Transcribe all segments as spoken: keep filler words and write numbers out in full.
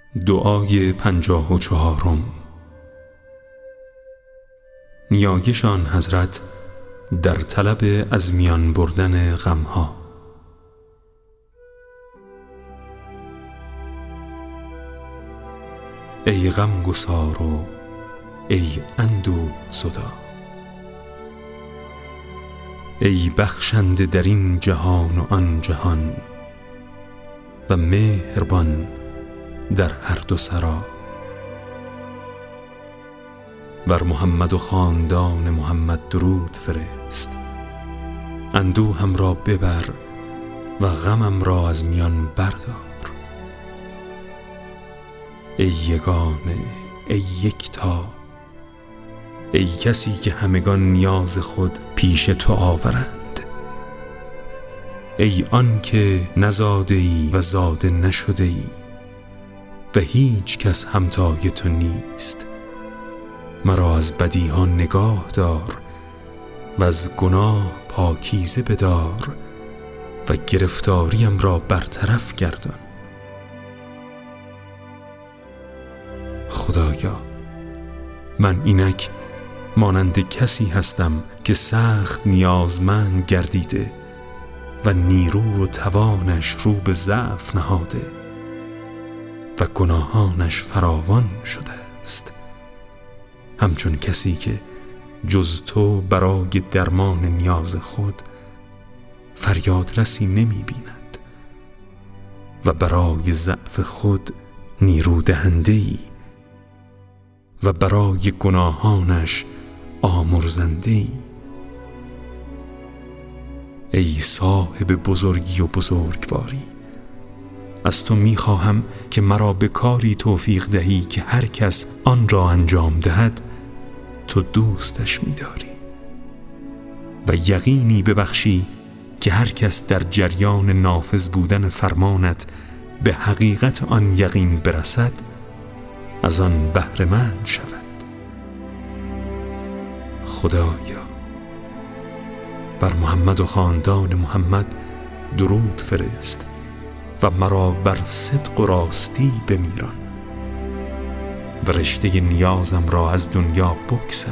دعای پنجاه و چهارم. نیایش آن حضرت در طلب از میان بردن غمها. ای غم گسار و ای اندوه زدا، ای بخشنده در این جهان و آن جهان و مهربان در هر دو سرا. بر محمد و خاندان محمد درود فرست، اندوهم را ببر و غمم را از میان بردار. ای یگانه، ای یکتا، ای کسی که همگان نیاز خود پیش تو آورند، ای آن که نزاده ای و زاده نشده ای و هیچ کس همتای تو نیست. مرا از بدیها نگاه دار و از گناه پاکیزه بدار و گرفتاریم را برطرف گردان. خدایا، من اینک مانند کسی هستم که سخت نیازمند گردیده و نیرو و توانش رو به ضعف نهاده و گناهانش فراوان شده است، همچون کسی که جز تو برای درمان نیاز خود فریادرسی نمی بیند و برای ضعف خود نیرو دهنده‌ای و برای گناهانش آمرزنده‌ای. ای صاحب بزرگی و بزرگواری، از تو می خواهم که مرا به کاری توفیق دهی که هر کس آن را انجام دهد تو دوستش می داری و یقینی ببخشی که هر کس در جریان نافذ بودن فرمانت به حقیقت آن یقین برسد از آن بهره‌مند شود. خدایا، بر محمد و خاندان محمد درود فرست و مرا بر صدق و راستی بمیران و رشته نیازم را از دنیا بگسل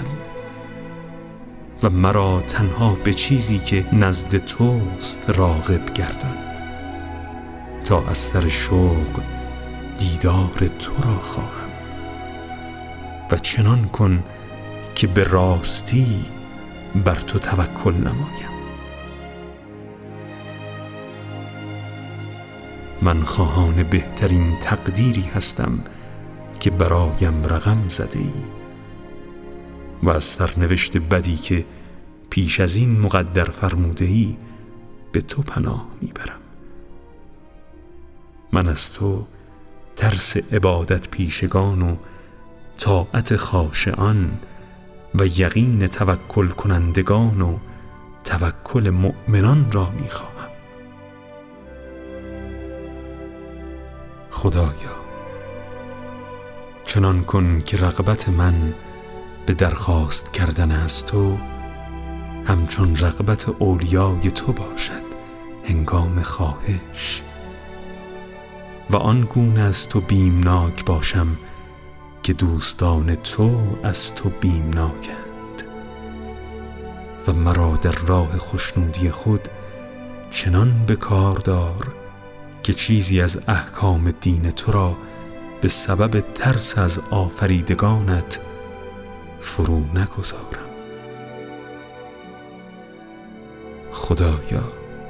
و مرا تنها به چیزی که نزد توست راغب گردان تا از سر شوق دیدار تو را خواهم و چنان کن که به راستی بر تو توکل نمایم. من خواهان بهترین تقدیری هستم که برایم رقم زده ای و از سرنوشت بدی که پیش از این مقدر فرموده ای به تو پناه میبرم. من از تو ترس عبادت پیشگان و طاعت خاشعان و یقین توکل کنندگان و توکل مؤمنان را میخواهم. خدایا، چنان کن که رغبت من به درخواست کردن از تو همچون رغبت اولیای تو باشد هنگام خواهش و آن گونه از تو بیمناک باشم که دوستان تو از تو بیمناکند و مرا در راه خوشنودی خود چنان به کار دار که چیزی از احکام دین تو را به سبب ترس از آفریدگانت فرو نگذارم. خدایا،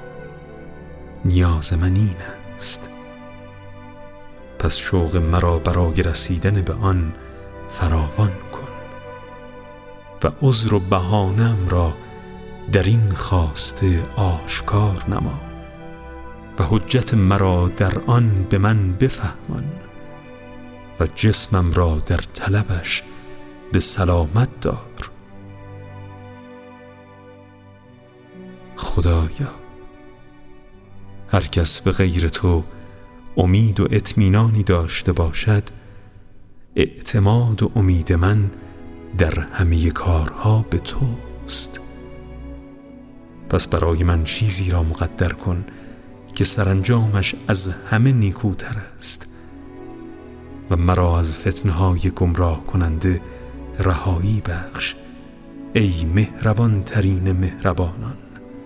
نیاز من این است، پس شوق مرا برای رسیدن به آن فراوان کن و عذر و بهانه‌ام را در این خواسته آشکار نما و حجت مرا در آن به من بفهمان و جسمم را در طلبش به سلامت دار. خدایا، هر کس به غیر تو امید و اطمینانی داشته باشد، اعتماد و امید من در همه کارها به توست. پس برای من چیزی را مقدر کن که سرانجامش از همه نیکوتر است و مرا از فتنه‌های گمراه کننده رهایی بخش ای مهربان ترین مهربانان.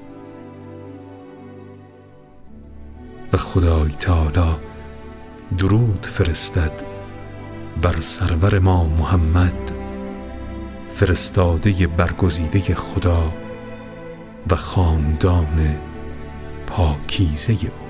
و خدای تعالی درود فرستد بر سرور ما محمد، فرستاده برگزیده خدا و خاندان پاکیزه او.